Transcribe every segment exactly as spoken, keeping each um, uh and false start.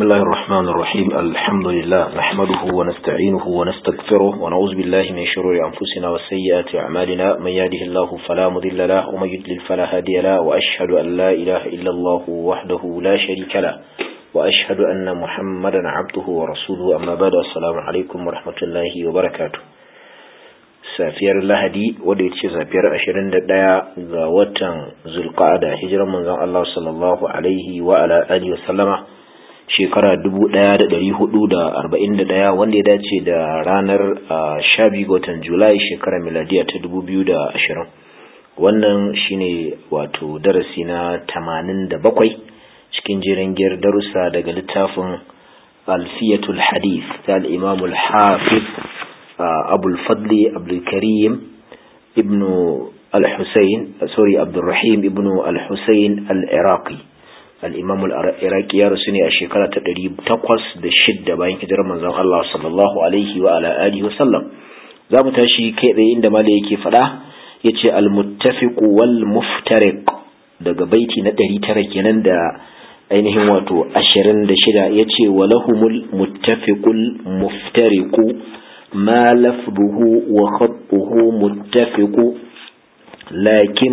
الله الرحمن الرحيم الحمد لله نحمده ونستعينه ونستغفره ونعوذ بالله من شرور أنفسنا وسيئات أعمالنا من يهده الله فلا مضل له ومن يضلل فلا هادي له وأشهد أن لا إله إلا الله وحده لا شريك له وأشهد أن محمدا عبده ورسوله أما بعد السلام عليكم ورحمة الله وبركاته safiyar lahadi wadda ya ce safiyar ashirin da ɗaya ga watan zulqa'ada hijiran manzon Allah sallallahu alaihi wa ala alihi wa sallama shekara dubu ɗaya da ɗari hudu da arba'in da ɗaya wanda ya dace da ranar sha biyu ga watan julai shekarar miladiya ta dubu biyu da ashirin. Wannan shine wato darasi na tamanin da bakwai cikin jerin giyar darussa daga littafin alfiyatul hadith ta al-imam al-hafiz أبو الفضل عبد الكريم ابن الحسين سوري عبد الرحيم ابن الحسين العراقي الإمام العراقي يرسني الشيكالة تقريب تقص بالشدة باين كده رمضان الله صلى الله عليه وعلى آله وسلم زام تاشي كذا عندما ليك فلا يتي المتفق والمفترق daga baiti na ɗari tara kenan da ainihin wato ashirin da shida yace walahumul muttafiqul muftariqu ما لفظه وخطه متفق لكن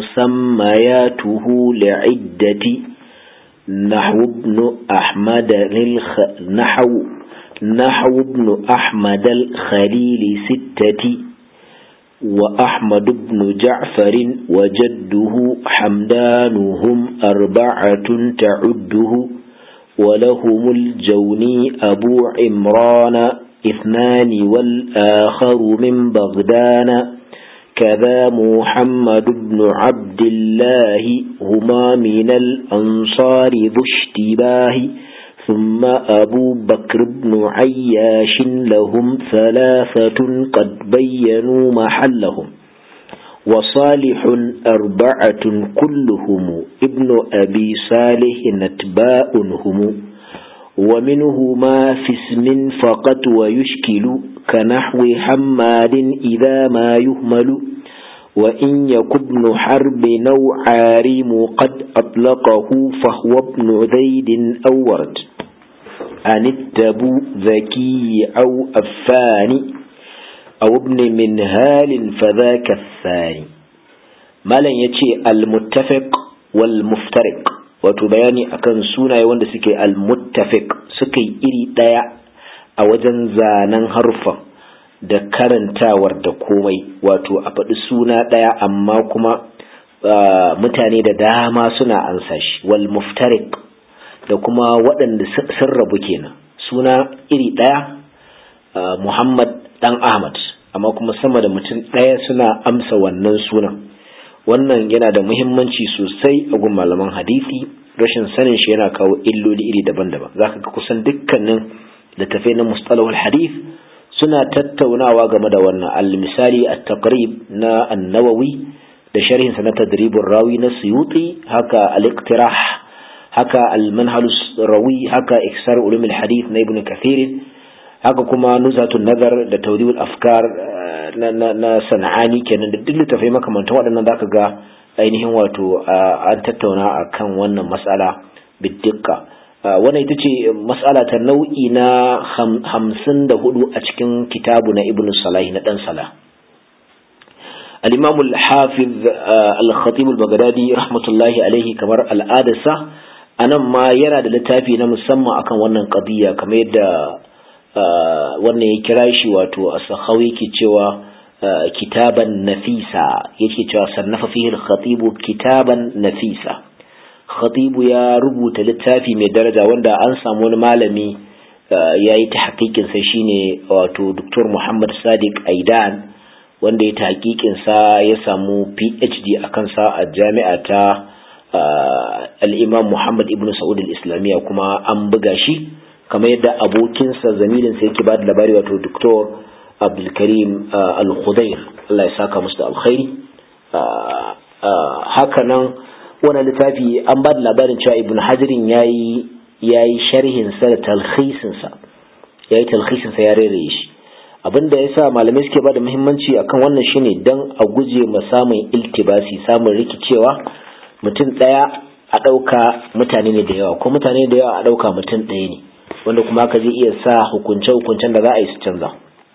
مسمياته لعدة نحو ابن أحمد الخ... نحو نحو ابن أحمد الخليل ستة وأحمد بن جعفر وجده حمدانهم أربعة تعده ولهم الجوني أبو عمران اثنان والآخر من بغدان كذا محمد بن عبد الله هما من الأنصار ذو اشتباه ثم أبو بكر بن عياش لهم ثلاثة قد بينوا محلهم وصالح أربعة كلهم ابن أبي صالح نتباء هم ومنه ما في اسم فقط ويشكل كنحو حماد إذا ما يهمل وإن يك ابن حرب أو عارم قد أطلقه فهو ابن زيد أو ورد عن التبو ذكي أو أفاني أو ابن منهال فذاك الثاني ما لن يتي المتفق والمفترق wato bayani akan sunaye wanda suke al-muttafiq suke iri daya a wajen zanen harfa da karantawar da komai wato a faɗi suna daya amma kuma mutane da dama suna ansa shi wal muftariq da kuma waɗanda sun rabu kenan suna iri daya Muhammad dan Ahmad amma kuma sama da mutum daya suna amsa wannan sunan. Wannan yana da muhimmanci sosai a gun malaman hadisi, rashin sanin shi yana kawo illoli iri daban-daban. Zaka ga kusan dukkanin littafai na mustalahul hadith suna tattaunawa game da wannan. Al-misali at-taqrib na an-Nawawi da sharhin sa na tadribur rawi na Suyuti, haka al-iqtirah, haka al-manhal rawi, haka iksar ulum al-hadith na Ibn Kathir, haka kuma nuzhatun nazar da tawdi'ul afkar na na, na sana'ani kenan da duk littafai makamantan waɗannan zaka ga ainihin wato an tattauna akan wannan mas'ala bidikka. Wannan ita ce mas'ala ta nau'i na hamsin da hudu a cikin kitabu na Ibn Salah na dan Salah. Al-Imam al-Hafiz al-Khatib al-Baghdadi rahmatullahi alaihi kamar al'adarsa anan ma yana da littafi na musamman akan wannan qadiya kamar yadda wannan ya kira shi wato as-Sakhawi ke cewa kitaban nafisa, yake cewa sannafa fihi al-Khatib kitaban nafisa. Khatib ya rubuta littafi mai daraja wanda an samu wani malami yayi tahqiqin sa shine wato Dr. Muhammad Sadiq Aidan wanda ya tahqiqin sa ya samu P H D akan sa a jami'a ta al-Imam Muhammad ibn Saud al-Islamiyya kuma an buga shi kamar yadda abokinsa zamilinsa yake ba da labari wato Doktor Abdulkarim Al-Khudair, Allah ya saka musu da alkhairi. Haka nan wannan littafi an ba da labarin cewa Ibn Hajarin yayi yayi sharhin sa da talkhisin sa yayi talkhisin sa ya rere shi. Abinda yasa malamai suke ba da muhimmanci akan wannan shine dan a guje ma samun iltibasi, samun rikicewa. Mutum daya a ɗauka mutane ne da yawa ko mutane da yawa a ɗauka mutum ɗaya ne, wanda kuma haka zai iya sa hukunce-hukuncen da za a yi su canza.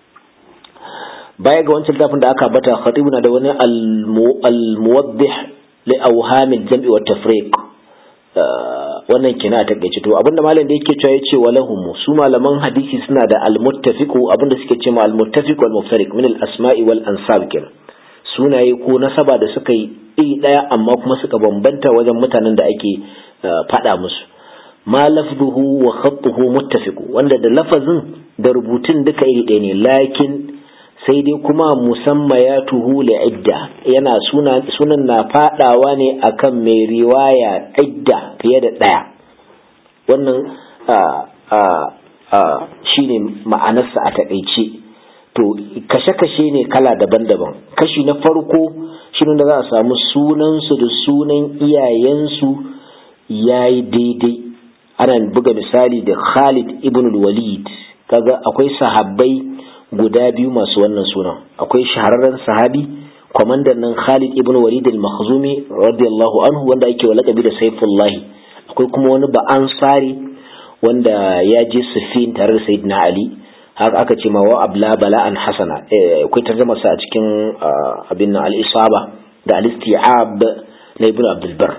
Baya ga wancan littafin da aka bata, Khatibu na da wani al-muwaddih li awhamil jam'i wa tafriq, wannan kina a takeice. To abinda malam da yake cewa yace walahum, su malaman hadisi suna da al-muttafiqu, abinda suke cewa al-muttafiq wal muftariq min al-asma'i wal ansab kenan, sunaye ko nasaba da suka yi iri daya amma kuma suka bambanta wajen mutanen da ake fada musu. Ma lafzuhu wa khattuhu muttafiqu, wanda da lafazin da rubutun duka iri ɗaya ne, lakin sai dai kuma musammayatuhu li idda, yana suna sunan na fadawa ne akan mai riwaya idda fiye da daya. Wannan a a a shine ma'anarsa a takeice. To kashe-kashe ne kala daban-daban. Kashi na farko shine da za a samu sunansu da sunan iyayensu yayi daidai. Ana buga misali da Khalid ibn al-Walid, kaga akwai sahabbai guda biyu masu wannan sunan. Akwai shahararren sahabi kwamandan nan Khalid ibn Walid al-Makhzumi radiyallahu anhu, wanda ake wa lakabi da Saifullah. Akwai kuma wani ba ansari wanda ya je Siffin tare da Sayyidina Ali, haka aka ce ma wa abla bala'an hasana. Akwai tarjuma sa a cikin abin nan al-Isaba da al-Isti'ab na Ibn Abdul Bar.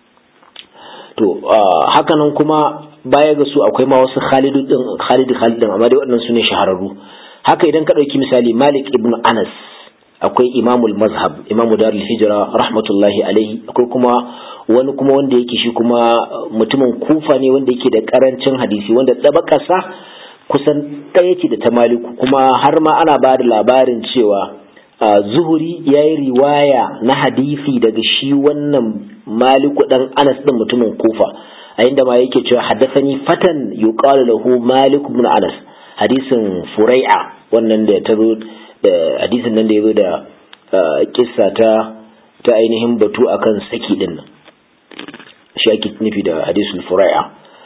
To haka nan kuma baya ga su akwai ma wasu Khalid din Khalid Khalid amma dai waɗannan su ne shahararru. Haka idan ka ɗauki misali Malik ibn Anas, akwai imamul mazhab, imamu darul hijra rahmatullahi alaihi. Akwai kuma wani kuma wanda yake shi kuma mutumin Kufa ne, wanda yake da karancin hadisi, wanda tabakarsa kusan ɗaya ce da ta Maliku, kuma har ma ana ba da labarin cewa Zuhuri ya yi riwaya na hadisi daga shi wannan Maliku dan Anas din mutumin Kufa, a inda ma yake cewa haddathani fatan yuqalu lahu Malik ibn Anas, hadisin Furai'a wannan da ta zo da hadisin nan da yazo da kissa ta ta ainihin batu akan saki din nan, shi ake nufi da hadisul Furai'a.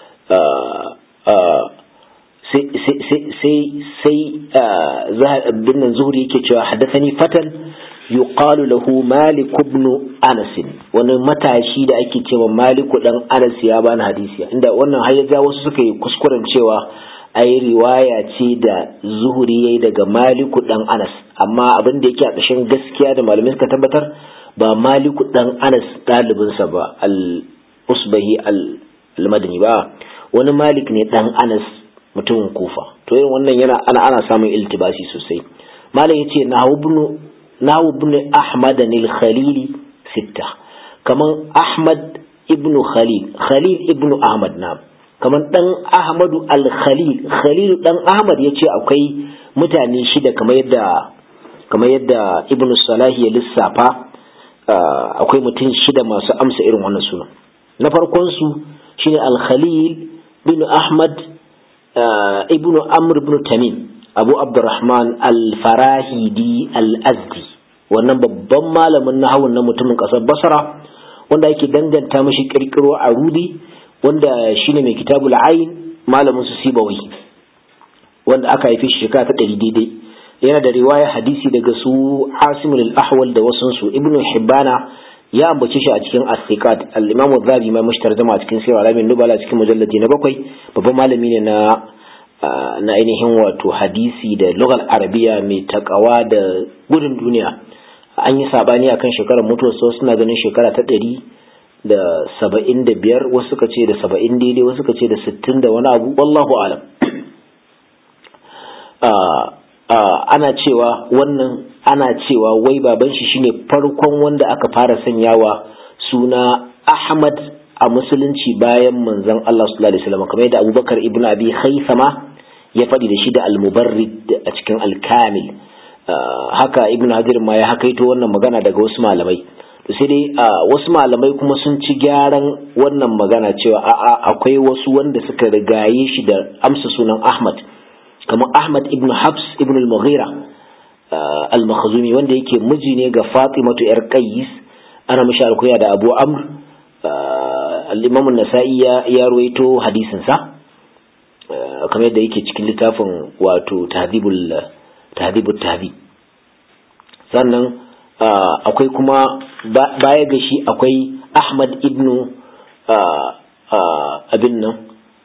sai sai sai sai bin nan Zuhri yake cewa haddathani fatan yuqalu lahu Malik ibn Anas, wani matashi da ake cewa Malik dan Anas ya bani hadisi, inda wannan har ya wasu suka yi kuskuren cewa ai riwaya ce da Zuhri yayi daga Malik dan Anas, amma abin da yake a ƙashin gaskiya da malamai suka tabbatar ba Malik dan Anas dalibin sa ba al-Usbahi al-Madani ba, wani Malik ne dan Anas mutumin Kufa. To yin wannan yana ana ana samun iltibasi sosai. Malam yace nahu ibn nahu ibn Ahmad al-Khalili sitta, kaman Ahmad ibn Khalil, Khalil ibn Ahmad na kaman dan Ahmadu al-Khalil, Khalil dan Ahmad yace akwai mutane shida kamar yadda kamar yadda Ibn Salah ya lissafa, akwai mutum shida masu amsa irin wannan sunan. Na farkon su shine al-Khalil bin Ahmad ibnu Amr ibn Tamim Abu Abdurrahman al-Farahidi al-Azdi, wannan babban malamin nahawun na mutumin kasar Basra wanda yake danganta mishi kirkiro a Rudi, wanda shine mai kitabul Ayn, malamin su Sibawi, wanda aka haife shi shekara ta ɗari daidai. Yana da riwaya hadisi daga su Asim al-Ahwal da wasun su. Ibn Hibbana ya ambace shi a cikin as-Siqat. Al-Imam Az-Zahabi mai mushtarjama a cikin Sirr al-Alamin Nubala cikin mujalladi na bakwai. Babban malami ne na na ainihin wato hadisi da lugal arabiya mai takawa da gudun duniya. An yi sabani akan shekarar mutuwar sa, suna ganin shekara ta ɗari da saba'in da biyar, wasu suka ce da saba'in daidai, wasu suka ce da sittin da wani abu, wallahu alam. ana cewa wannan ana cewa wai baban shi shine farkon wanda aka fara sanyawa suna Ahmad a musulunci bayan manzon Allah sallallahu alaihi wasallam, kamar yadda Abubakar ibn Abi Khaythama ya faɗi da shi da Al-Mubarrid a cikin Al-Kamil. Haka Ibn Hajar ma ya hakaito wannan magana daga wasu malamai. To sai dai wasu malamai kuma sun ci gyaran wannan magana cewa a'a akwai wasu wanda suka rigaye shi da amsa sunan Ahmad, kamar Ahmad ibn Habs ibn al-Mughira al-Makhzumi, wanda yake miji ne ga Fatimatu yar Qais, ana mishi alkuya da Abu Amr. al-Imam an-Nasa'i ya ruwaito hadisin sa kamar yadda yake cikin littafin wato Tahdhibul Tahdhibut Tahdhib. Sannan akwai kuma baya ga shi akwai Ahmad ibn abin nan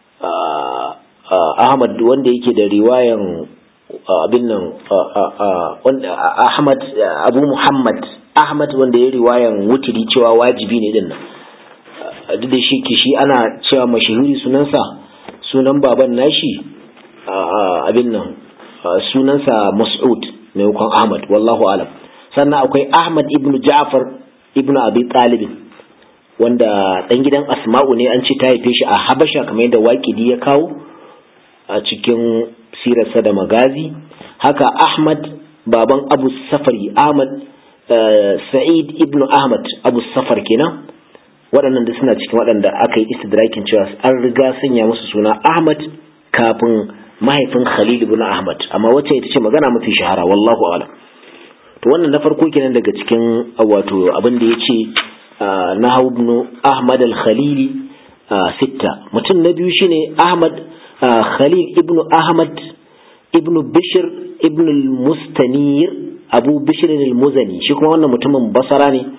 Ahmad wanda yake da riwayan abin nan Ahmad Abu Muhammad Ahmad wanda ya riwayan wutiri cewa wajibi ne din nan duk da shi kishi ana cewa mashahuri sunansa sunan baban nashi abin nan sunansa Mas'ud maimakon Ahmad wallahu alam. Sannan akwai Ahmad ibn Ja'far ibn Abi Talib wanda dan gidan Asma'u ne, an ce ta haife shi a Habasha kamar yadda Waqidi ya kawo a cikin sirarsa da magazi. Haka Ahmad baban Abu Safari Ahmad Sa'id ibn Ahmad Abu Safar kenan, waɗannan da suna cikin waɗanda aka yi istidrakin cewa an riga sanya musu suna Ahmad kafin mahaifin Khalil ibn Ahmad, amma wacce ita ce magana mafi shahara wallahu a'lam. To wannan na farko kenan daga cikin wato abin da yace Nahwu ibn Ahmad al-Khalili sitta. Mutum na biyu shine Ahmad Khalil ibn Ahmad ibn Bishr ibn al-Mustanir Abu Bishr al-Muzani, shi kuma wannan mutumin Basra ne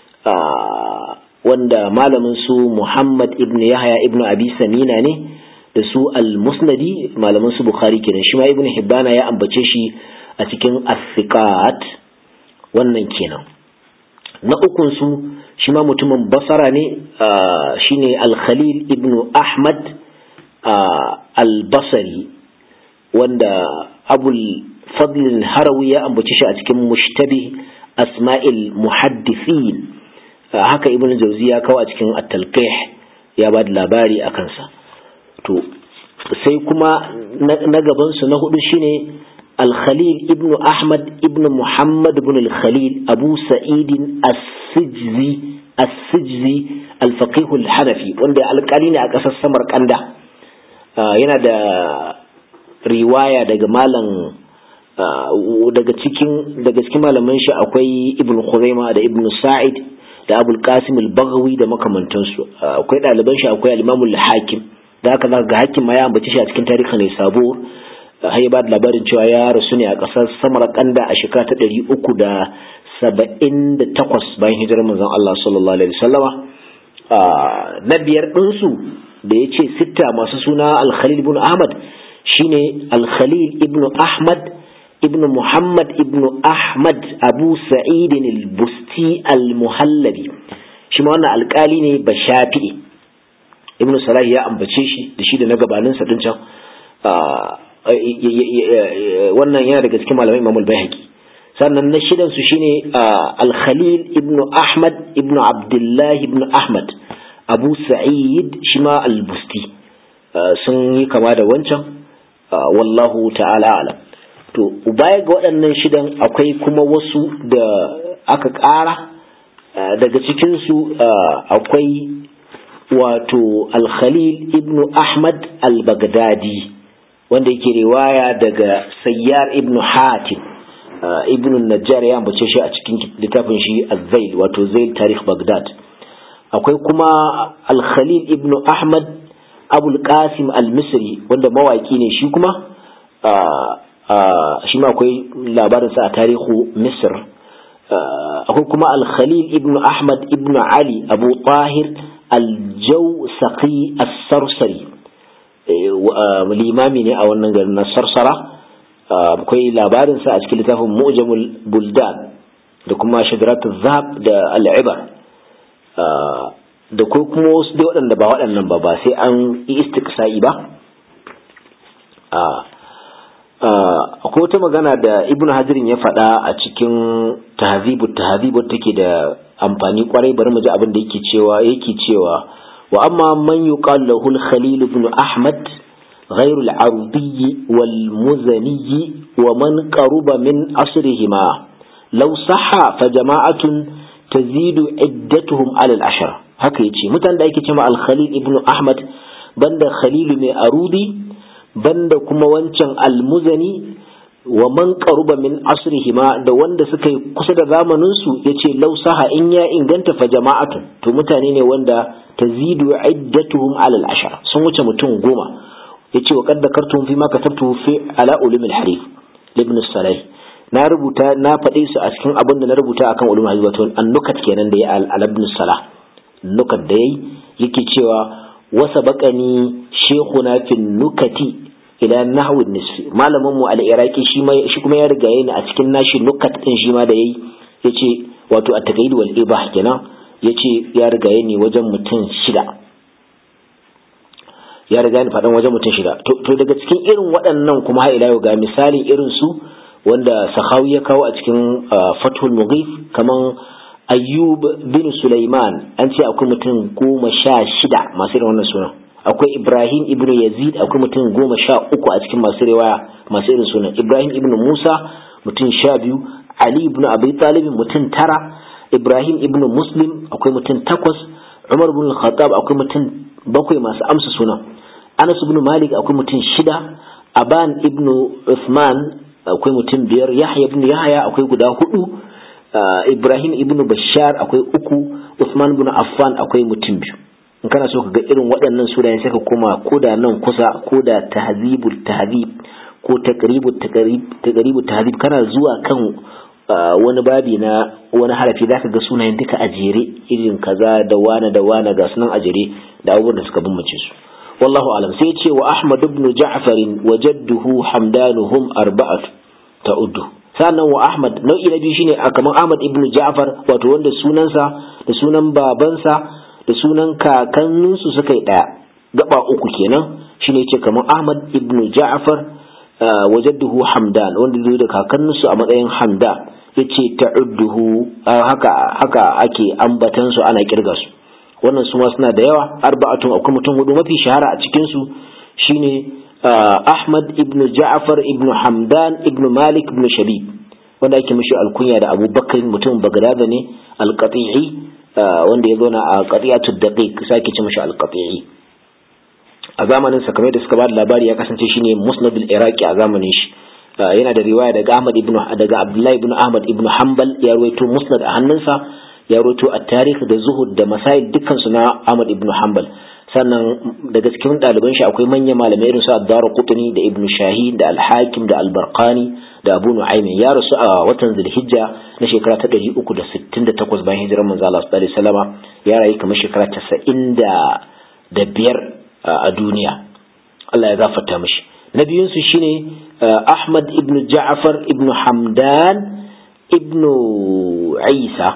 wanda malamin su Muhammad ibn Yahya ibn Abi Samina ne da su al-Musnadi, malamin su Bukhari kenan. Shi ma Ibn Hibbana ya ambace shi a cikin as-Siqat wannan kenan. Na ukun su shi ma mutumin Basra ne shine al-Khalil ibn Ahmad al-Basri wanda Abul Fadl al-Harawi ya ambace shi a cikin Mushtabih Asma'il Muhaddithin. Haka Ibn Jawzi ya kawo a cikin At-Talqih ya ba da labari a kansa. To sai kuma na gaban su na hudu shine Al-Khalil ibn Ahmad ibn Muhammad ibn Al-Khalil Abu Sa'id As-Sijzi As-Sijzi Al-Faqih Al-Hanafi wanda alƙali ne a ƙasar Samarkanda. Yana da riwaya daga malam daga cikin daga cikin malaman shi akwai Ibn Khuzaimah da Ibn Sa'id da Abul Qasim al-Baghawi da makamantansu. Akwai ɗaliban shi akwai al-Imam al-Hakim, da haka zaka ga Hakim ma ya ambace shi a cikin tarihin Naisabur, har ya ba da labarin cewa ya rasu ne a ƙasar Samarkanda a shekara ta ɗari uku da saba'in da takwas bayan hijirar manzon Allah sallallahu alaihi wasallama. Na biyar ɗinsu da ya ce sitta masu suna Al-Khalil ibn Ahmad shine Al-Khalil ibn Ahmad ibn Muhammad ibn Ahmad Abu Sa'id al-Busti al-Muhallabi. Shi ma wannan alƙali ne ba Shafi'i. Ibn Salah ya ambace shi da shi da na gabanin sa din can. Wannan yana daga cikin malamai Imam al-Baihaqi. Sannan na shidan su shine Al-Khalil ibn Ahmad ibn Abdullah ibn Ahmad Abu Sa'id shi ma al-Busti. Sun yi kama da wancan wallahu ta'ala alam. To baya ga waɗannan shidan akwai kuma wasu da aka ƙara daga cikinsu akwai wato Al-Khalil ibn Ahmad al-Baghdadi wanda yake riwaya daga Sayyar ibn Hatim. Ibn Najjar ya ambace shi a cikin littafin shi Az-Zail wato Zail Tarikh Baghdad. Akwai kuma Al-Khalil ibn Ahmad Abul Qasim al-Misri wanda mawaki ne shi kuma shi ma akwai labarinsa a tarihu Misr. Akwai kuma Al-Khalil ibn Ahmad ibn Ali Abu Tahir Al-Jawsaqi As-Sarsari, limami ne a wannan garin na Sarsara. Akwai labarinsa a cikin littafin Mu'jamul Buldan da kuma Shadratuz Zahab da Al-Ibar. Da kuma wasu dai waɗanda ba waɗannan ba ba sai an yi istiqsa'i ba. Akwai wata magana da Ibn Hajarin ya faɗa a cikin tahzibut tahzibut take da amfani kwarai, bari mu ji abin da yake cewa yake cewa wa amma man yuqal lahu al-Khalil ibn Ahmad ghayr al-Arbi wal Muzani wa man qaruba min asrihima law sahha fa jama'atun tazidu iddatuhum ala al-ashra. Haka yace mutan da yake cewa al-Khalil ibn Ahmad banda Khalil mai Arudi banda kuma wancan al-Muzani wa man qaruba min asrihima da wanda suka yi kusa da zamanin su yace law saha in ya inganta fa jama'atun to mutane ne wanda tazidu iddatuhum ala al-ashara sun wuce mutum goma. Yace wa qad dakartum fi ma katabtu fi ala ulum al-hadith ibn Salah, na rubuta na faɗe su a cikin abin da na rubuta akan ulum al-hadith wato an-nukat kenan da ya al-ibn Salah nukat da yayi yake cewa wasa bakani shekuna fi nukati ila nahwu nisfi malamin mu al-iraqi shi ma shi kuma ya riga yayi a cikin nashi nukat din shi ma da yayi yace wato at-taqyid wal ibah kenan yace ya riga yayi wajen mutum shida ya riga ni fadan wajen mutum shida to daga cikin irin waɗannan kuma ha ila yau ga misalin irin su wanda Sakhawi ya kawo a cikin Fathul Mughith kaman Ayyub bin Sulaiman an ce akwai mutum goma sha shida masu irin wannan sunan akwai Ibrahim ibn Yazid akwai mutum goma sha uku a cikin masu riwaya masu irin sunan Ibrahim ibn Musa mutum sha biyu Ali ibn Abi Talib mutum tara Ibrahim ibn Muslim akwai mutum takwas Umar ibn Khattab akwai mutum bakwai masu amsa sunan Anas ibn Malik akwai mutum shida Aban ibn Uthman akwai mutum biyar Yahya ibn Yahya akwai guda hudu Ibrahim ibn Bashar akwai uku Uthman ibn Affan akwai mutum biyu in kana so ka ga irin waɗannan sunayen sai ka koma koda nan kusa koda tahzibul tahzib ko taqribut taqrib taqribut tahzib kana zuwa kan wani babi na wani harafi zaka ga sunayen duka a jere irin kaza da wani da wani ga sunan a jere da abubuwan da suka bambance su wallahu alam sai ce wa Ahmad ibn Ja'far wa jadduhu hamdanuhum arba'atu ta'uddu sannan wa Ahmad nau'i na biyu shine kaman Ahmad ibn Ja'far wato wanda sunansa da sunan babansa da sunan kakanninsu suka yi daya gaba uku kenan shine yake kaman Ahmad ibn Ja'far wa jadduhu Hamdan wanda zai da kakanninsu a matsayin Hamdan yace ta'udduhu haka haka ake ambatan su ana kirga su wannan su ma suna da yawa arba'atun akwai mutum hudu mafi shahara a cikin su shine Ahmad ibn Ja'far ibn Hamdan ibn Malik ibn Shabib wanda ake mishi alkunya da Abu Bakr mutum Baghdad ne al-Qati'i wanda ya zo na a Qati'atud Daqiq sai ake ce mishi al-Qati'i a zamanin sa kamar da suka ba da labari ya kasance shine Musnad al-Iraqi a zamanin shi yana da riwaya daga Ahmad ibn daga Abdullah ibn Ahmad ibn Hanbal ya rawaito Musnad a hannunsa ya rawaito at-Tarikh da Zuhud da Masail dukkan su na Ahmad ibn Hanbal sannan daga cikin ɗaliban shi akwai manyan malamai irin su Ad-Darqutni da Ibn Shahin da Al-Hakim da Al-Barqani da Abu Nu'aym ya rasu a watan Zulhijja na shekara ta ɗari uku da sittin da takwas bayan hijirar manzo Allah sallallahu alaihi wasallama ya rayu kamar shekara tasa'in da biyar a duniya Allah ya gafarta mishi na biyun su shine Ahmad ibn Ja'far ibn Hamdan ibn Isa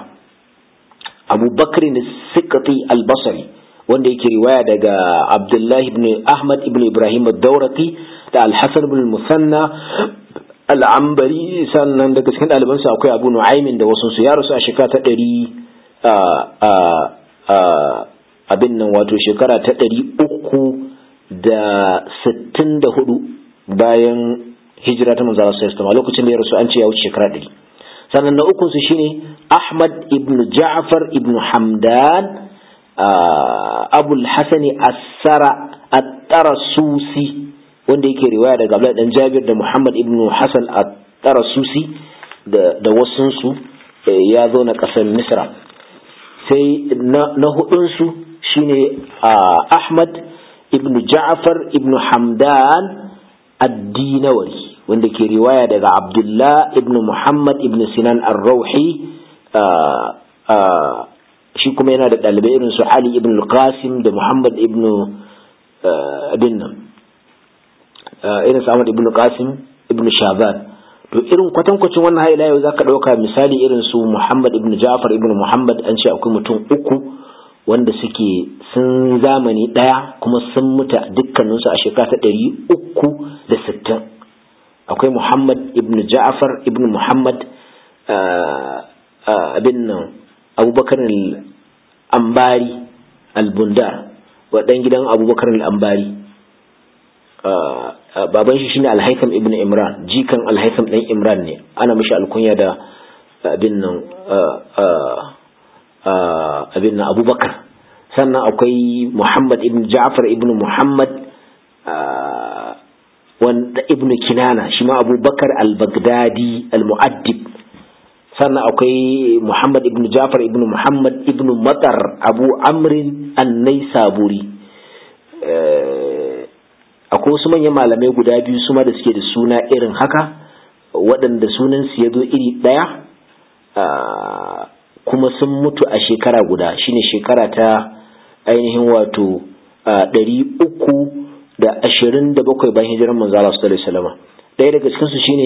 Abu Bakr as-Siqati al-Basri wanda yake riwaya daga Abdullahi ibn Ahmad ibn Ibrahim ad-Dawraqi da Al-Hasan ibn al-Musanna al-Ambari sannan daga cikin ɗalibansa akwai Abu Nu'aymin da wasu su ya rasu a shekara ta ɗari abin nan wato shekara ta ɗari uku da sittin da hudu bayan hijira ta manzo Allah sallallahu alaihi wasallam lokacin da ya rasu an ce ya wuce shekara ɗari sannan na ukun su shine Ahmad ibn Ja'far ibn Hamdan Abul Hasani As-Sara At-Tarasusi wanda yake riwaya daga Abdullah dan Jabir da Muhammad ibn Hasan At-Tarasusi da da wasun su ya zo na kasar Misra sai na, na hudun su shine Ahmad ibn Ja'far ibn Hamdan Ad-Dinawari wanda ke riwaya daga Abdullah ibn Muhammad ibn Sinan Ar-Rawhi shi kuma yana da ɗalibai irin su Ali ibn al-Qasim da Muhammad ibn abin nan irin su Ahmad ibn Qasim ibn Shaban to irin kwatankwacin wannan haila yau zaka dauka misali irin su Muhammad ibn Ja'far ibn Muhammad an ce akwai mutum uku wanda suke sun zamani daya kuma sun mutu dukkanin su a shekara ta ɗari uku da sittin akwai Muhammad ibn Ja'far ibn Muhammad abin nan Abubakar al-Ambari al-Bundar wadan gidan Abubakar al-Ambari baban shi shine Al-Haytham ibn Imran jikan Al-Haytham dan Imran ne ana mishi alkunya da abin nan abin nan Abubakar sannan akwai Muhammad ibn Ja'far ibn Muhammad wanda ibn Kinana shi ma Abubakar al-Baghdadi al-Mu'addib sannan akwai Muhammad ibn Ja'far ibn Muhammad ibn Matar Abu Amrin an-Naisaburi akwai wasu manyan malamai guda biyu su ma da suke da suna irin haka waɗanda sunan su yazo iri ɗaya kuma sun mutu a shekara guda, shine shekara ta ainihin wato ɗari uku da ashirin da bakwai bayan hijirar manzo Allah sallallahu alaihi wasallam. Ɗaya daga cikin su shine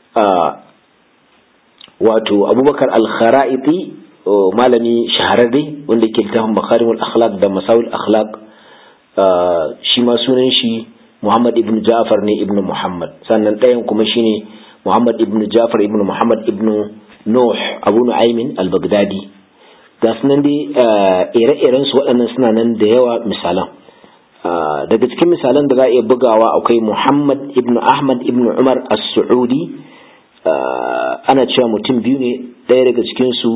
wato Abubakar al-Kharaiti, malami shahararre wanda yake littafin Makarimul Akhlaq da Masawil Akhlaq. Shi ma sunan shi Muhammad ibn Ja'far ne ibn Muhammad. Sannan ɗayan kuma shine Muhammad ibn Ja'far ibn Muhammad ibn Nuh Abu Nu'aymin al-Baghdadi. Ga sunan dai ire-iren su waɗannan suna nan da yawa misalan. Daga cikin misalan da za a iya bugawa akwai Muhammad ibn Ahmad ibn Umar as-Su'udi. Ana cewa mutum biyu ne, ɗaya daga cikin su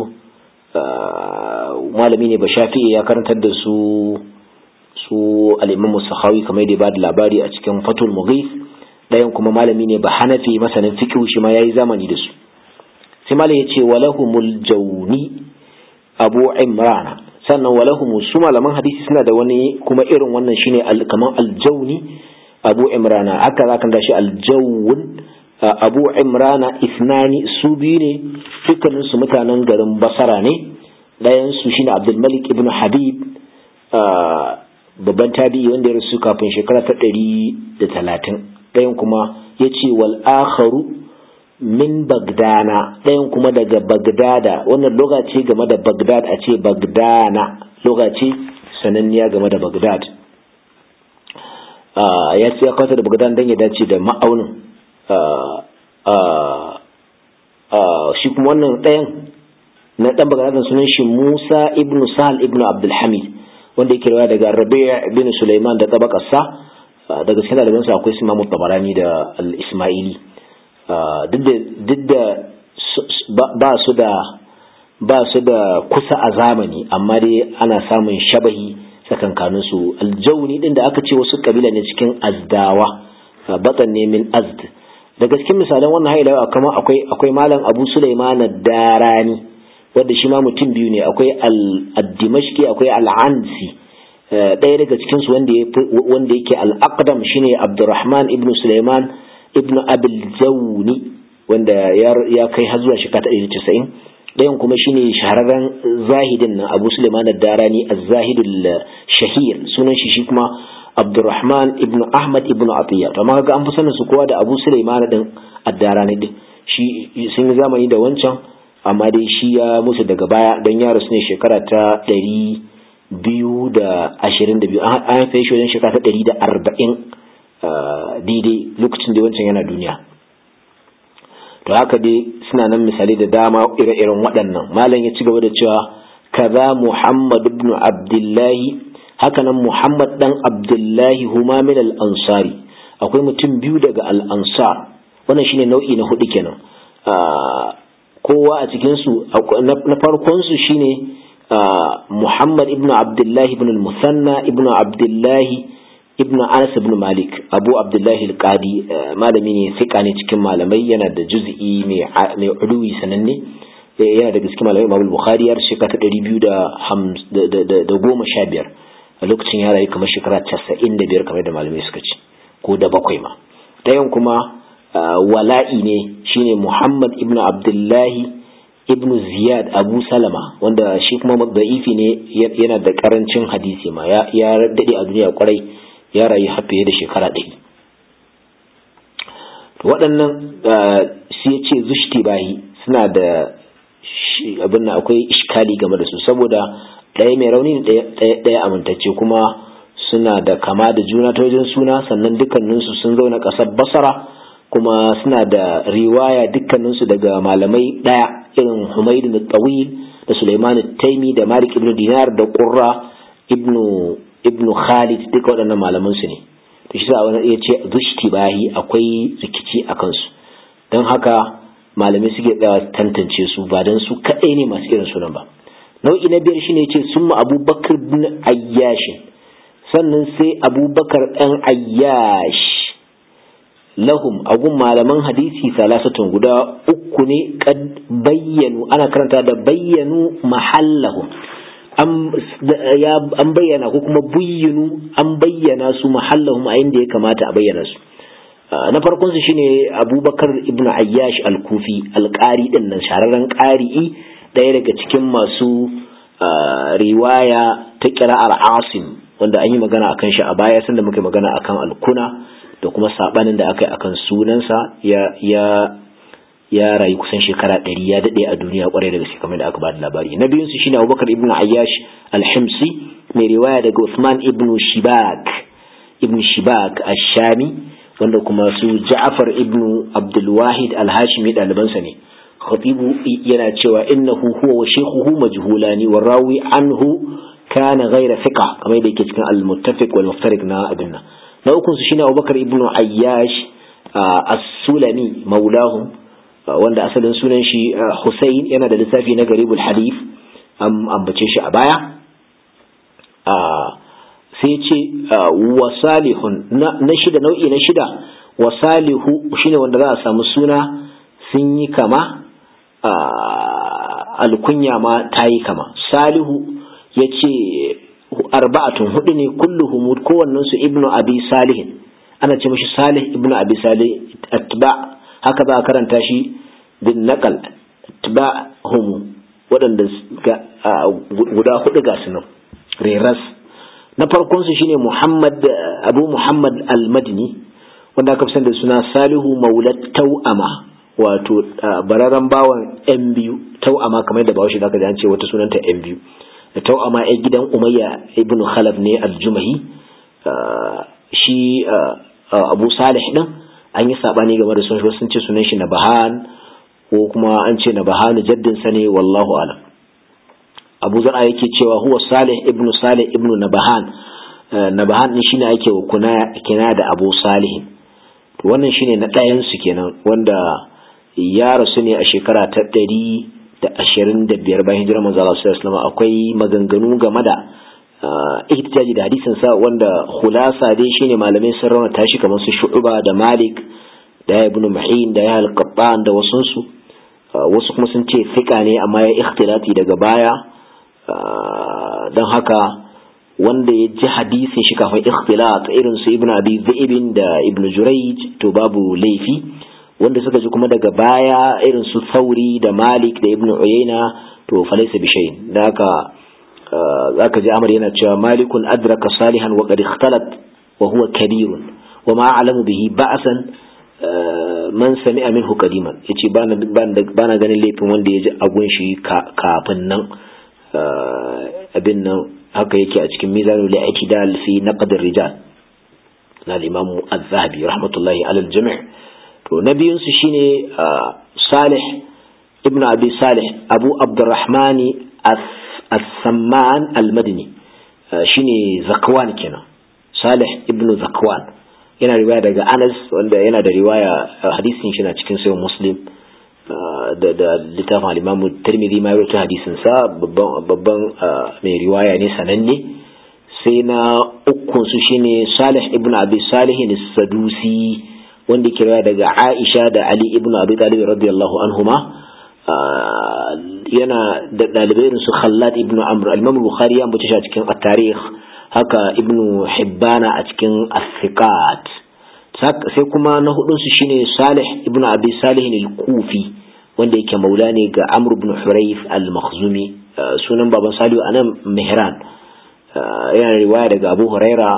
malami ne ba Shafi'i, ya karantar da su su al-Imam Sakhawi kamar da ya bada labari a cikin Fathul Mughith. Ɗayan kuma malami ne ba Hanafi masanin fiqh, shi ma yayi zamani da su. Sai malam ya ce walahumul Jawni Abu Imran. Sannan walahum su malaman hadisi suna da wani kuma irin wannan shine kaman al-Jawni Abu Imran. Haka zaka ga shi al-Jawun Abu Imran isnani, su biyu ne, dukkanin su mutanen garin Basra ne. Ɗayan su shine Abdul Malik ibn Habib, babban tabi'i wanda ya rasu kafin shekara ta ɗari da talatin. Ɗayan kuma yace wal akharu min Bagdana, ɗayan kuma daga Bagdada. Wannan lokaci game da Bagdad a ce Bagdana, lokaci sananniya game da Bagdad. Ya ce ya kawata da Bagdad don ya dace da ma'aunin. Shi kuma wannan ɗayan na ɗan Bagdad sunan shi Musa ibn Sahal ibn Abdulhamid, wanda yake rawa daga Rabi' ibn Sulaiman da tabaqarsa. Daga cikin ɗalibansa akwai Imam Tabarani da Al-Ismaili. duk da ba su da ba su da kusa a zamani, amma dai ana samun shabahi tsakankanin su. Aljawni din da aka ce wasu kabila ne cikin Azdawa, batan ne min Azd. Daga cikin misalan wannan haila kama akwai akwai malam Abu Sulaiman ad-Darani, wanda shi ma mutum biyu ne, akwai al-Dimashqi akwai al-Ansi. Ɗaya daga cikin su wanda wanda yake al-Aqdam shine Abdurrahman ibn Sulaiman ibn Abil Jawni, wanda ya kai har zuwa shekara ɗari da casa'in. Ɗayan kuma shine shahararren zahidin nan Abu Sulaiman ad-Darani az-Zahidul Shahir, sunan shi shi kuma Abdurrahman ibn Ahmad ibn Atiyya. To amma kaga an fi sanin su kowa da Abu Sulaiman din ad-Darani din. Shi sun yi zamani da wancan, amma dai shi ya mutu daga baya don ya rasu ne shekara ta ɗari biyu da ashirin da biyu. An haife shi wajen shekara ta ɗari da arba'in daidai lokacin da wancan yana duniya. To haka dai suna nan misali da dama ire-iren waɗannan. Malam ya ci gaba da cewa kaza Muhammad ibn Abdullahi, haka nan Muhammad dan Abdullahi huma min al-Ansari. Akwai mutum biyu daga al-Ansar, wannan shine nau'i na hudu kenan. Kowa a cikin su na farkon su shine Muhammad ibn Abdullahi ibn al-Musanna ibn Abdullahi ibn Anas ibn Malik Abu Abdullahi al-Qadi. Malami ne fiqa ne cikin malamai, yana da juz'i mai mai uluwi sananne, yana da cikin malamai Imam Bukhari ya shekara ta ɗari biyu da goma sha biyar, a lokacin ya rayu kamar shekara casa'in da biyar kamar da malamai suka ce, ko da bakwai ma. Dayan kuma wala'i ne, shine Muhammad ibn Abdullahi ibn Ziyad Abu Salama, wanda shi kuma da'ifi ne, yana da karancin hadisi ma, ya dade a duniya kwarai, ya rayu har fiye da shekara ɗari. Waɗannan sai ya ce zushtibahi suna da abin da akwai iskali game da su, saboda ɗaya mai rauni ɗaya amintacce, kuma suna da kama da juna ta wajen suna, sannan dukkaninsu sun zauna ƙasar Basra, kuma suna da riwaya dukkaninsu daga malamai ɗaya irin Humayd al-Tawil da Sulaiman al-Taimi da Malik ibn Dinar da Qurra ibn ibn Khalid, duka waɗannan malaman su ne. To shi sa wani ya ce zushtibahi akwai rikici a kansu, don haka malamai suke da tantance su, ba dan su kaɗai ne masu irin sunan ba. Nau'i na biyar shine yace summa Abubakar ibn Ayyash, sannan sai Abubakar ɗan Ayyash. Lahum agun malaman hadisi salasatun, guda uku ne, kad bayyanu, ana karanta da bayyanu mahallahum, an bayyana ko kuma buyyinu, an bayyana su mahallahum a inda ya kamata a bayyana su. Na farkon su shine Abubakar ibn Ayyash al-Kufi, al-Qari din nan, shahararren qari'i ɗaya daga cikin masu riwaya ta qira'ar Asim wanda an yi magana akan shi a baya sanda muke magana akan alkuna da kuma sabanin da aka yi akan sunansa ya ya ya rayu kusan shekara ɗari ya daɗe a duniya kwarai da gaske kamar da aka ba da labari. Na biyun su shine Abubakar ibn Ayyash al-Himsi mai riwaya daga Uthman ibn Shibak ibn Shibak ash-Shami wanda kuma su Ja'far ibn Abdul Wahid al-Hashimi dalibansa ne. Khatibu yana cewa innahu huwa wa shaykhuhu majhulani wa rawi anhu kana ghayra thiqa kamar da yake cikin al-Muttafiq wal Muftariq na abinna. Na ukun su shine Abubakar ibn Ayyash as-Sulami maulahu wanda asalin sunan shi Hussein yana da lissafi na Garibul Hadith an ambace shi a baya. Sai ce wa salihun na shida nau'i na shida wa salihu shine wanda za a samu suna sun yi kama alkunya ma ta yi kama. Salihu ya ce arba'atun hudu ne kulluhum kowannen su ibnu abi salihin ana ce mashi salih ibnu abi salih atba haka za a karanta shi bin naqal atba'hum waɗanda guda hudu ga sunan reras. Na farkon su shine Muhammad Abu Muhammad al-Madini wanda aka fi da suna Salihu Maulat Tau'ama wato bararan bawan yan biyu Tau'ama kamar da bawashi zaka ji an ce wata sunanta yan biyu. Tau'ama ai gidan Umayya ibn Khalaf ne al-Jumahi. Shi Abu Salih din an yi sabani game da sunan sun ce sunan shi Nabahan ko kuma an ce Nabahan jaddin sa ne wallahu alam. Abu Zar'a yake cewa huwa Salih ibn Salih ibn Nabahan. Nabahan din shine ake kuna kina da Abu Salih. To wannan shine na ɗayan su kenan wanda ya rasu ne a shekara ta ɗari da ashirin da biyar bayan hijirar manzo Allah sallallahu alaihi wasallam. Akwai maganganu game da ihtijaji da hadisin sa wanda khulasa dai shine malamai sun rawaita shi kamar su Shu'ba da Malik da Ibn Ma'in da Yahya al-Qattan da wasun su. Wasu kuma sun ce fiqa ne amma ya ikhtilati daga baya. Don haka wanda ya ji hadisin shi kafin ikhtilat irin su Ibn Abi Dhi'b da Ibn Jurayj to babu laifi. Wanda suka ji kuma daga baya irin su Thawri da Malik da Ibn Uyayna to falaysa bi shay'in. Da haka zaka ji Amr yana cewa Malikun adraka salihan wa qad ikhtalat wa huwa kabirun wa ma a'lamu bihi ba'san man sami'a minhu qadiman. Yace bana bana ganin laifin wanda ya ji agun shi kafin nan. abin nan haka yake a cikin mizanul i'tidal fi naqd ar-rijal na al-imam az-zahabi rahmatullahi ala al-jami' to nabiyun su shine Salih ibn Abi Salih Abu Abdurrahman as-Samman al-Madini shine Zakwan kenan. Salih ibn Zakwan yana riwaya daga Anas wanda yana da riwaya hadisin shi na cikin sahih Muslim da da littafin al-Imam Tirmidhi ma yawaita hadisin sa babban babban mai riwaya ne sananne. Sai na ukun su shine Salih ibn Abi Salih as-Sadusi wanda ke riwaya daga Aisha da Ali ibn Abi Talib radiyallahu anhuma. Yana da dalibai su Khallad ibn Amr. al-Imam Bukhari ya ambace shi a cikin at-Tarikh haka Ibn Hibban a cikin as-Thiqat. Sai kuma na hudun su shine Salih ibn Abi Salih al-Kufi wanda yake maula ne ga Amr ibn Hurayth al-Makhzumi. Sunan baban Salihu anan Mihran. Yana riwaya daga Abu Huraira.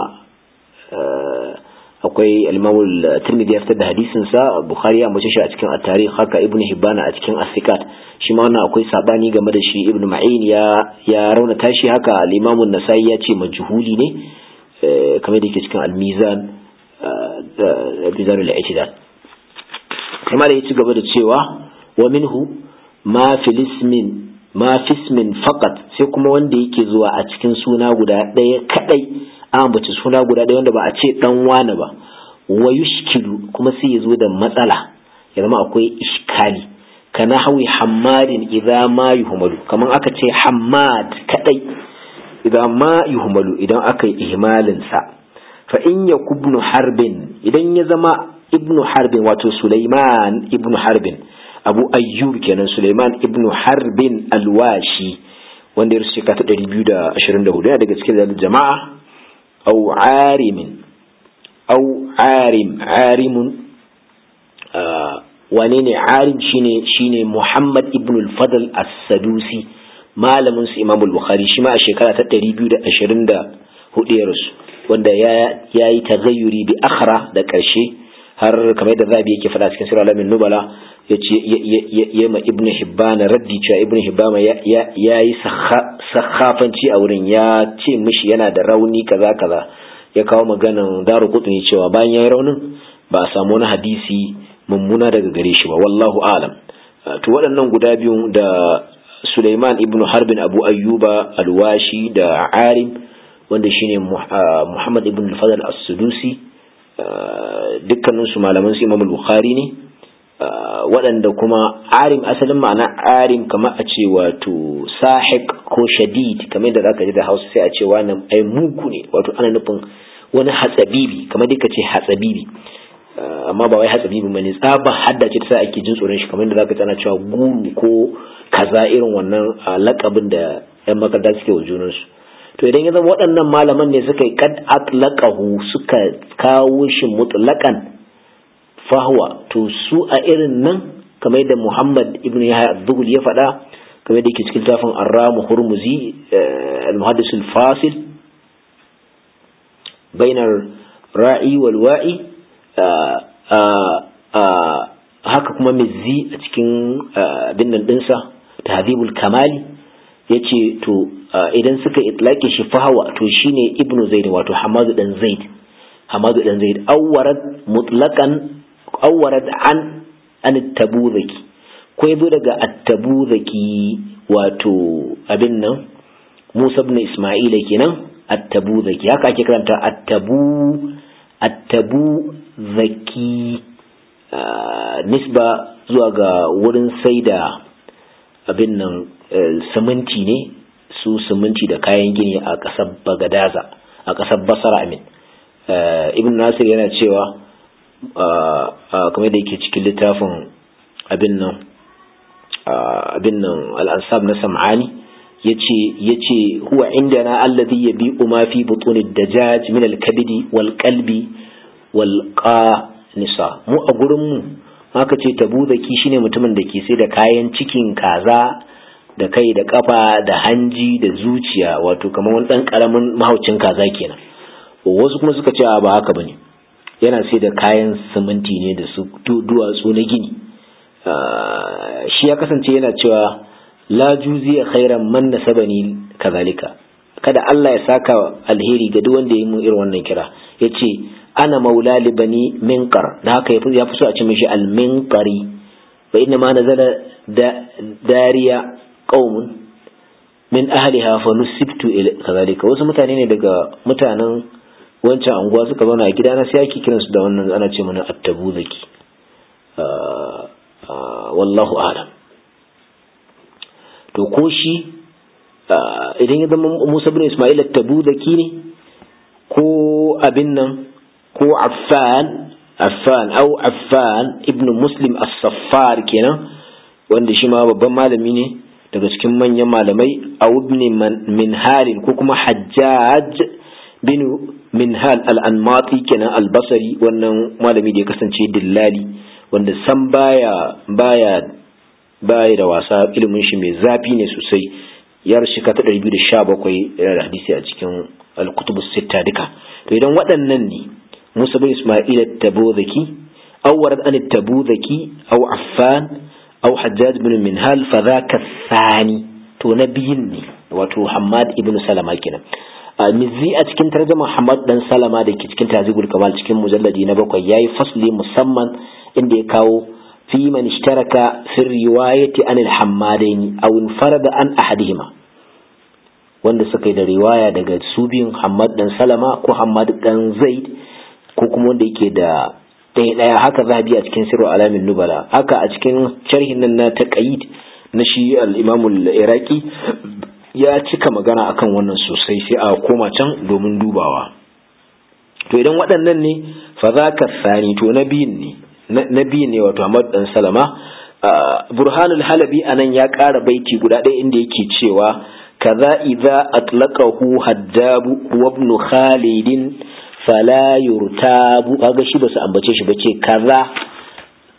Akwai al-Imam al-Tirmidhi ya fitar da hadisin sa, Bukhari ya ambace shi a cikin at-Tarikh haka Ibn Hibban a cikin as-Thiqat. Shi ma wannan akwai sabani game da shi. Ibn Ma'in ya ya raunata shi haka al-Imam an-Nasa'i ya ce majhuli ne kamar da yake cikin al-Mizan bizarul i'tidal. Kamar da yace gaba da cewa wa minhu ma fil ismin ma fi ismin faqat sai kuma wanda yake zuwa a cikin suna guda daya kadai an bace suna guda daya wanda ba a ce dan wani ba wa yushkilu kuma sai yazo da matsala ya zama akwai iskali kana hawi hammadin idza ma yuhmalu kaman aka ce hammad kadai idan ma yuhmalu idan aka yi ihmalin sa fa in yakubnu harbin idan ya zama ibnu harbin wato Sulaiman ibnu harbin Abu Ayyub kenan Sulaiman ibnu harbin alwashi wanda ya rusu ka ta ɗari biyu da ashirin da hudu yana daga cikin jama'a au arimin au arim arimun wane ne arim shine shine Muhammad ibn al-Fadl as-Sadusi malamin su Imam al-Bukhari shi ma a shekara ta ɗari biyu da ashirin da hudu ya rasu wanda ya yayi tagayyuri bi akhra da karshe har kamar da Zabi yake faɗa cikin Sirr al-Alamin Nubala yace ya ma Ibn Hibban raddi cewa Ibn Hibban ya yayi sakhafanci a wurin ya ce mishi yana da rauni kaza kaza ya kawo maganan Daruqutni cewa bayan yayi raunin ba a samu wani hadisi mummuna daga gare shi ba wallahu a'lam. To waɗannan guda biyu da Sulaiman ibn Harbin Abu Ayyuba al-Washi da Arim wanda shine Muhammad ibn al-Fadl as-Sudusi dukkanin su malaman su Imam al-Bukhari ne waɗanda kuma Arim asalin ma'ana Arim kamar a ce wato sahiq ko shadid kamar da zaka ji da Hausa sai a ce wannan ai mugu ne wato ana nufin wani hatsabibi kamar dai kace hatsabibi amma ba wai hatsabibi bane tsaba haddace ta ake jin tsoron shi kamar da zaka tsana cewa guru ko kaza irin wannan lakabin da yan makaranta suke wa junansu. To idan ya zama waɗannan malaman ne suka yi kad atlaqahu suka kawo shi mutlaqan fahwa to su a irin nan kamar yadda Muhammad ibn Yahya ad-Dughli ya faɗa kamar yadda yake cikin tafin Ar-Ramu Hurmuzi al-Muhaddis al-Fasil bainar ra'i wal wa'i haka kuma Mizzi a cikin binnan dinsa Tahdhibul Kamali yace to idan suka itlaqi shi fahwa to shine Ibn Zaid wato Hamad dan Zaid Hamad dan Zaid awwarat mutlaqan awwarat an an at-Tabuzaki ko yazo daga at-Tabuzaki wato abin nan Musa ibn Isma'ila kenan at-Tabuzaki haka ake karanta at-Tabu at-Tabuzaki nisba zuwa ga wurin saida abin nan siminti ne su siminti da kayan gini a ƙasar Bagadaza a ƙasar Basra amin Ibn Nasir yana cewa kamar da yake cikin littafin abin nan abin nan al-Ansab na Sam'ani yace yace huwa indana alladhi yabi'u ma fi butun ad-dajaj min al-kabidi wal qalbi wal qanisa mu a gurin mu haka ce Tabuzaki shine mutumin da ke sai da kayan cikin kaza da kai da kafa da hanji da zuciya wato kamar wani dan karamin mahaucin kaza kenan. Wasu kuma suka ce ba haka bane yana sai da kayan siminti ne da su duwatsu na gini. Shi ya kasance yana cewa la juziya khairan man nasabani kazalika kada Allah ya saka alheri ga duk wanda ya yi mun irin wannan kira yace ana maula li bani minqar da haka yafi yafi so a ce mishi al minqari wa inna ma nazala dariya qaumun min ahliha fa nusibtu ila kazalika wasu mutane ne daga mutanen wancan anguwa suka zauna a gidana sai ake kiransu da wannan ana ce mana at-Tabuzaki wallahu a'lam. To ko shi idan ya zama Musa ibn Isma'il at-Tabuzaki ne ko abin nan ko Affan Affan au Affan ibn Muslim as-Saffar kenan wanda shi ma babban malami ne daga cikin manyan malamai a ibn Minhal ko kuma Hajjaj bin Minhal al-Anmati kenan al-Basri wannan malami da ya kasance dillali wanda san baya baya baya da wasa ilimin shi mai zafi ne sosai ya rashika ta ɗari biyu da sha bakwai da hadisi a cikin al-Kutub as-Sitta duka. To idan waɗannan ne Musa bin Isma'il at-Tabuzaki aw warad an at-Tabuzaki aw Affan aw Hajjaj bin Minhal fa dhaka thani to nabiyin ne wato Hammad ibn Salama kenan. Mizzi a cikin tarjuma Hammad dan Salama da ke cikin Tazibul Kamal cikin mujalladi na bakwai yayi fasli musamman inda ya kawo fi man ishtaraka fi riwayati an al-Hammadaini aw infarada an ahadihima wanda suka yi da riwaya daga su biyun Hammad dan Salama ko Hammad dan Zaid ko kuma wanda yake da ɗaya ɗaya haka zahabi a cikin Sirru Alamin Nubala haka a cikin sharhin nan na Taqayid na shi al-Imam al-Iraqi ya cika magana akan wannan sosai sai a koma can domin dubawa. To idan waɗannan ne fa zaka sani to nabiyin ne nabiyin ne wato Ahmad dan Salama. Burhanul Halabi anan ya ƙara baiti guda ɗaya inda yake cewa kaza idza atlaqahu Haddabu wa ibn Khalid fala yurtabu kaga shi basu ambace shi bace kaza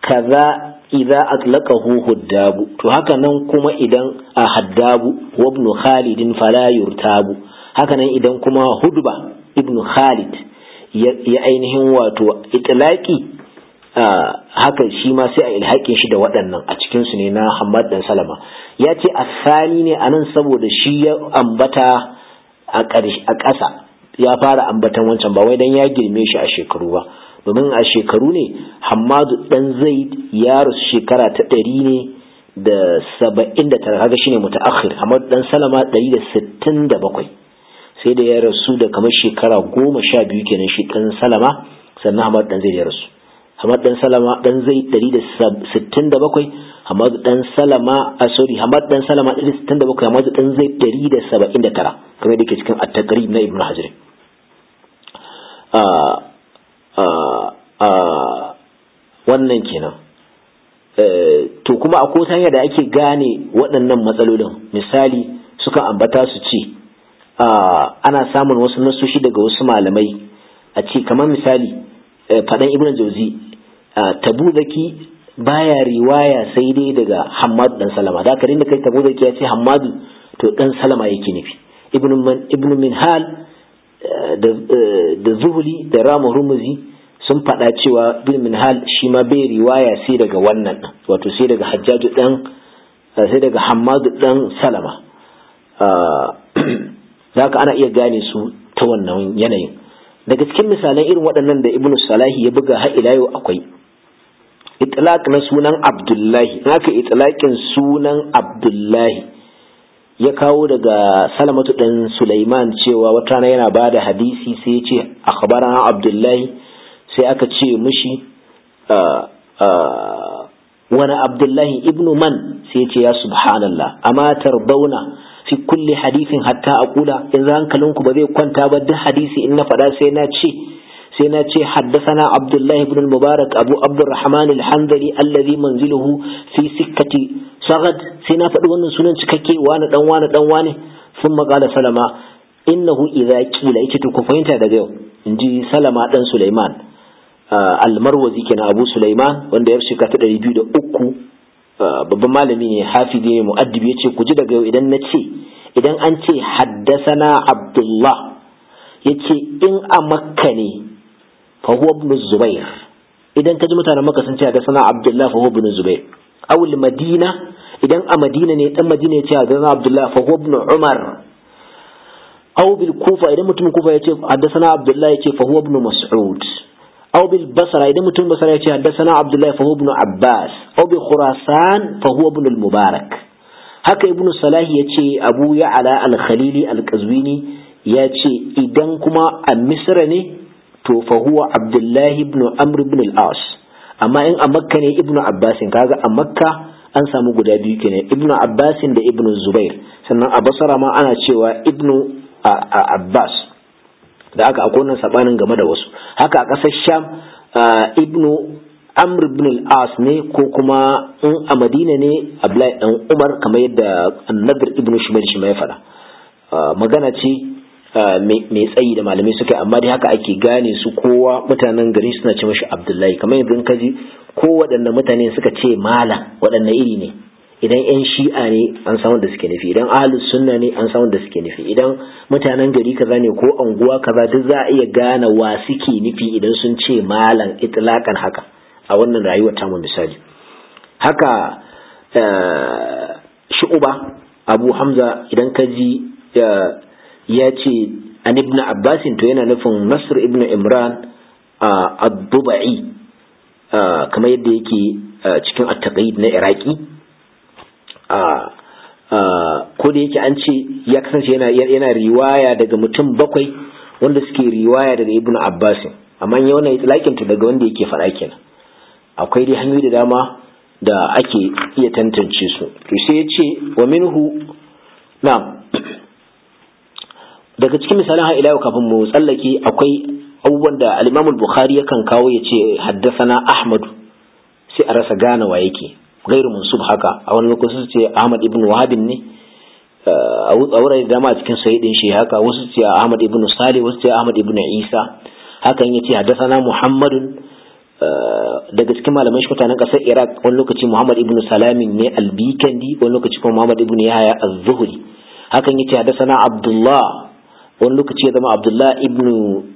kaza idza atlaqahu huddabu to haka nan kuma idan a haddabu wa ibn Khalid fala yurtabu haka nan idan kuma Hudba ibn Khalid ya ainihin wato itlaqi haka shi ma sai a ilhaƙin shi da waɗannan a cikin su ne na Hammad dan Salama ya ce asali ne anan saboda shi ya ambata a ƙasa ya fara ambatan wancan ba wai dan ya girme shi a shekaru ba domin a shekaru ne Hammadu dan Zaid ya rasu shekara ta ɗari ne da saba'in da tara kaga shine mutaakhir. Hammadu dan Salama ɗari da sittin da bakwai sai da ya rasu da kamar shekara goma sha biyu kenan shi dan Salama sannan Hammadu dan Zaid ya rasu. Hammadu dan Salama dan Zaid ɗari da sittin da bakwai Hammadu dan Salama a sorry Hammadu dan Salama ɗari da sittin da bakwai Hammadu dan Zaid ɗari da saba'in da tara kamar da ke cikin at-Taqrib na Ibn Hajar. Wannan kenan to kuma akwai hanya da ake gane waɗannan matsalolin misali suka ambata su ce ana samun wasu nasoshi daga wasu malamai a ce kamar misali faɗan Ibn Jauzi Tabuzaki baya riwaya sai dai daga Hammadu dan Salama da ka rinda kai Tabuzaki ya ce Hammadu to dan Salama yake nufi. Ibn Minhal da Zuhuli da Ramu Hurmuzi sun faɗa cewa bin Minhal shi ma bai riwaya sai daga wannan wato sai daga Hajjaju dan sai daga Hammadu dan Salama zaka ana iya gane su ta wannan yanayin. Daga cikin misalan irin waɗannan da Ibn Salahi ya buga har ila yau akwai itlaq na sunan Abdullahi haka itlaqin sunan Abdullahi ya kawo daga Salamatu dan Sulaiman cewa wata rana yana bada hadisi sai ya ce akhbarana Abdullahi sai aka ce mishi wani Abdullahi ibnu man sai ya ce ya subhanallah amma tarbauna fi kulli hadithin hatta aqula yanzu hankalinku ba zai kwanta ba duk hadisi in na faɗa sai na ce sai na ce haddathana Abdullah ibn al-Mubarak Abu Abdurrahman al-Hanbali alladhi manziluhu fi sikkati sagad sai na faɗi wannan sunan cikakke wani dan wani dan wani thumma qala Salama innahu idza qila yace to ku fahimta daga yau inji Salama dan Sulaiman al-Marwazi kenan Abu Sulaiman wanda ya shika ta ɗari biyu da uku babban malami ne hafizi ne muaddibi yace ku ji daga yau idan na ce idan an ce haddathana Abdullah yace in a Makka ne fa huwa ibn Zubair idan kaji mutanen Makka sun ce haddathana Abdullah fa huwa ibn Zubair aw al-Madina idan a Madina ne dan Madina yace haddathana Abdullah fa huwa ibn Umar aw bil Kufa idan mutum Kufa yace haddathana Abdullah yace fa huwa ibn Mas'ud أو بالبصرة إذا متون بصرة حدثنا عبد الله فهو ابن عباس أو بخراسان فهو ابن المبارك هكا ابن صلاح يتي أبو يعلى الخليلي القزويني يتي إذن كما المصرني فهو عبد الله ابن عمرو بن العاص أما إن أمكني ابن عباس كذا أمكة an samu guda biyu kenan ibnu abbasin da ibnu zubair sannan a basara ma ana cewa ibnu abbas da aka akwai wannan sabanin game da wasu haka a ƙasar sham ibnu amr ibn al-as ne ko kuma in a madina ne abdullahi dan umar kamar yadda an-nadr ibn shumayl shi ma ya faɗa magana ce mai tsayi da malamai suka amma dai haka ake gane su kowa mutanen gari suna ce mashi abdullahi kamar yanzu ka ji ko waɗanne mutane suka ce malam waɗanne iri ne idan yan shi'a ne an san wanda suke nufi idan ahlus sunna ne an san wanda suke nufi idan mutanen gari kaza ne ko anguwa kaza duk za a iya gane wa suke nufi idan sun ce malam itlaqan haka a wannan rayuwar tamu misali haka shu'ba Abu Hamza idan ka ji ya ce an ibn Abbas to yana nufin Nasr ibn Imran ad-Dubai kamar yadda yake cikin at-Taqyid na Iraki ko da yake an ce ya kasance yana yana riwaya daga mutum bakwai wanda suke riwaya daga Ibn Abbas amma ya wannan itlaqin to daga wanda yake faɗa kenan akwai dai hanyoyi da dama da ake iya tantance su to sai ya ce wa minhu na'am daga cikin misalan har ila yau kafin mu tsallake akwai abubuwan da al-Imam al-Bukhari yakan kawo ya ce haddathana Ahmad sai a rasa gane wa yake gairu mansub haka a wani lokaci su ce Ahmad ibn Wahab ne a wurare da dama a cikin sahih din shi haka wasu ce Ahmad ibn Salih wasu ce Ahmad ibn Isa hakan yace haddathana Muhammadun daga cikin malaman shi mutanen kasar Iraq, wani lokaci Muhammad ibn Salamin ne al-Bikandi, wani lokaci kuma Muhammad ibn Yahya az-Zuhri. hakan yace hadathana Abdullah, wani lokaci ya zama Abdullah ibn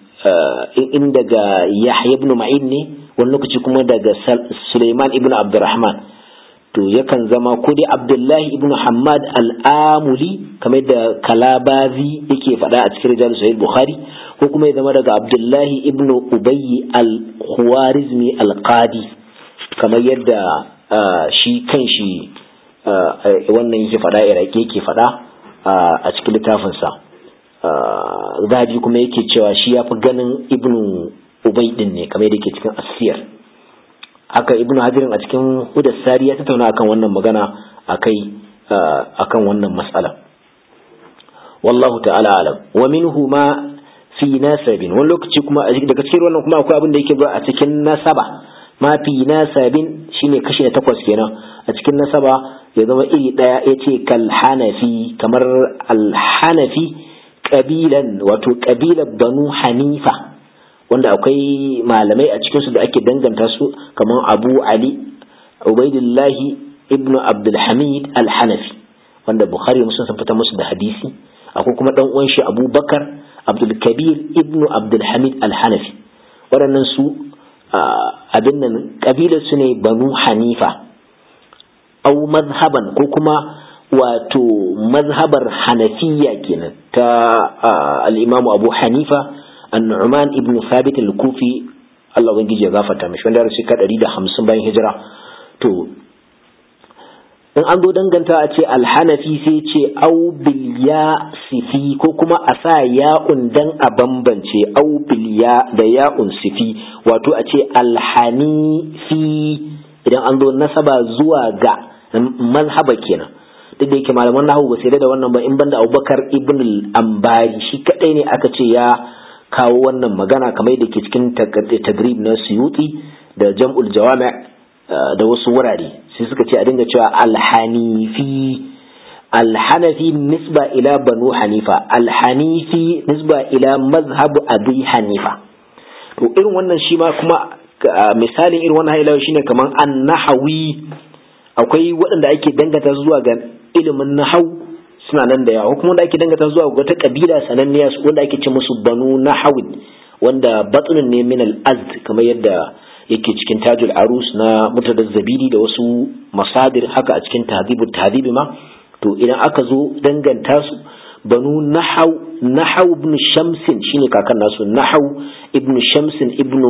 in daga Yahya ibn Ma'in ne, wani lokaci kuma daga Sulaiman ibn Abdurrahman. to yakan zama ko dai Abdullah ibn Hammad al-Amuli kamar da Kalabazi yake faɗa a cikin Rijal Sahih Bukhari, ko kuma ya zama daga Abdullah ibn Ubay al-Khwarizmi al-Qadi kamar yadda shi kanshi wannan yake faɗa Iraki yake faɗa a cikin littafinsa. Zahabi kuma yake cewa shi ya fi ganin ibn Ubay din ne kamar yadda yake cikin Asiyar. haka ibn Hajar a cikin Hudus Sari ya tattauna akan wannan magana akai akan wannan mas'ala. wallahu ta'ala alam. Wa minhu ma fi nasabin, wani lokaci kuma daga cikin wannan kuma akwai abin da yake ba a cikin nasaba. Ma fi nasabin shine kashi na takwas kenan. A cikin nasaba ya zama iri daya, yace kal Hanafi, kamar al Hanafi kabilan, wato kabilar Banu Hanifa, wanda akwai malamai a cikin su da ake danganta su kamar Abu Ali Ubaidullahi ibn Abdul Hamid al-Hanafi, wanda Bukhari Muslim sun fita musu da hadisi. Akwai kuma dan uwan shi Abu Bakar Abdul Kabir ibn Abdul Hamid al-Hanafi. Waɗannan su abin nan kabilar su ne Banu Hanifa. Au mazhaban, ko kuma wato mazhabar Hanafiya kenan ta al-Imam Abu Hanifa An-Nu'man ibn Thabit al-Kufi, Allah ubangiji ya gafarta mishi, wanda ya rasu ka ɗari da hamsin bayan hijira. To in an zo danganta a ce al-Hanafi sai ce au bil ya sifi, ko kuma a sa ya'un dan a bambance, au bil ya da ya'un sifi, wato a ce al-Hanifi idan an zo nasaba zuwa ga mazhaba kenan. duk da yake malaman nahwu ba sai da wannan ba, in banda Abubakar ibn al-Ambari shi kadai ne aka ce ya kawo wannan magana, kamar da ke cikin tadrib na Suyuti da Jam'ul Jawami' da wasu wurare, sai suka ce a dinga cewa al-Hanifi. al-Hanafi nisba ila Banu Hanifa, al-Hanifi nisba ila mazhab Abi Hanifa. to irin wannan shi ma kuma misalin irin wannan hailawa shine kaman an-Nahawi. akwai waɗanda ake dangata zuwa ga ilimin nahwu suna nan da yawa, kuma wanda ake dangata zuwa ga wata kabila sananniya wanda ake ce musu Banu Nahawin, wanda batsunin ne min al-Azd, kamar yadda yake cikin Tajul Arus na Murtadaz Zabidi da wasu masadir haka a cikin Tahdhibut Tahdhib ma. to idan aka zo danganta su Banu Nahaw, Nahaw ibn Shamsin shine kakan nasu, Nahaw ibn Shamsin ibn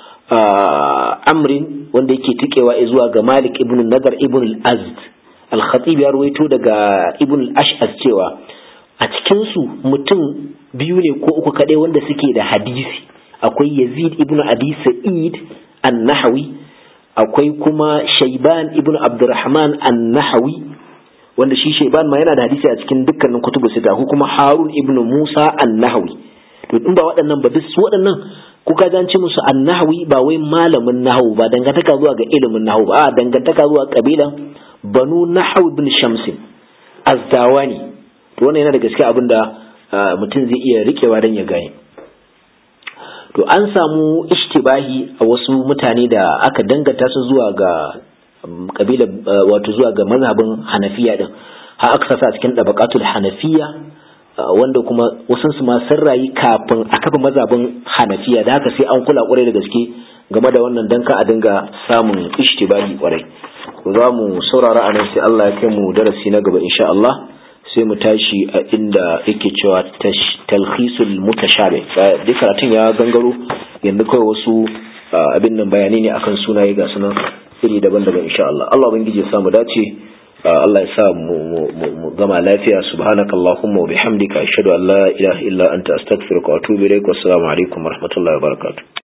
Amrin, wanda yake tikewa zuwa ga Malik ibn Nadar ibn al-Azd. Al-Khatib ya ruwaito daga Ibn al-Ash'as cewa a cikin su mutum biyu ne ko uku kadai wanda suke da hadisi. Akwai Yazid ibn Abi Sa'id an-Nahawi, akwai kuma Shayban ibn Abdurrahman an-Nahawi, wanda shi Shayban ma yana da hadisi a cikin dukkanin kutubu sita, ko kuma Harun ibn Musa an-Nahawi. to in ba waɗannan ba, duk waɗannan kuka zance musu an-Nahawi ba wai malamin nahwu ba, dangantaka zuwa ga ilimin nahwu ba, a dangantaka zuwa kabilan Banu Nahaw ibn Shamsin Az-Zawani. to wannan yana da gaskiya abinda mutum zai iya rikewa dan ya gane. to an samu ishtibahi a wasu mutane da aka danganta su zuwa ga kabila, wato zuwa ga mazhabin Hanafiya din, har aka sasa cikin dabaqatul Hanafiya, wanda kuma wasu su ma sun rayu kafin a kafa mazhabin Hanafiya, da haka sai an kula kwarai da gaske game da wannan dan ka a dinga samun ishtibahi kwarai. za mu saurara anan sai Allah ya kai mu darasi na gaba insha Allah, sai mu tashi a inda yake cewa talkhisul mutashabih. duk karatun ya gangaro yanzu kawai wasu abin nan bayani ne akan sunaye ga sunan iri daban-daban insha Allah. Allah ubangiji ya samu dace, Allah ya sa mu gama lafiya. Subhanakallahumma wa bihamdika ashhadu an la ilaha illa anta astaghfiruka wa atubu ilaik. Wassalamu alaikum warahmatullahi wabarakatuh.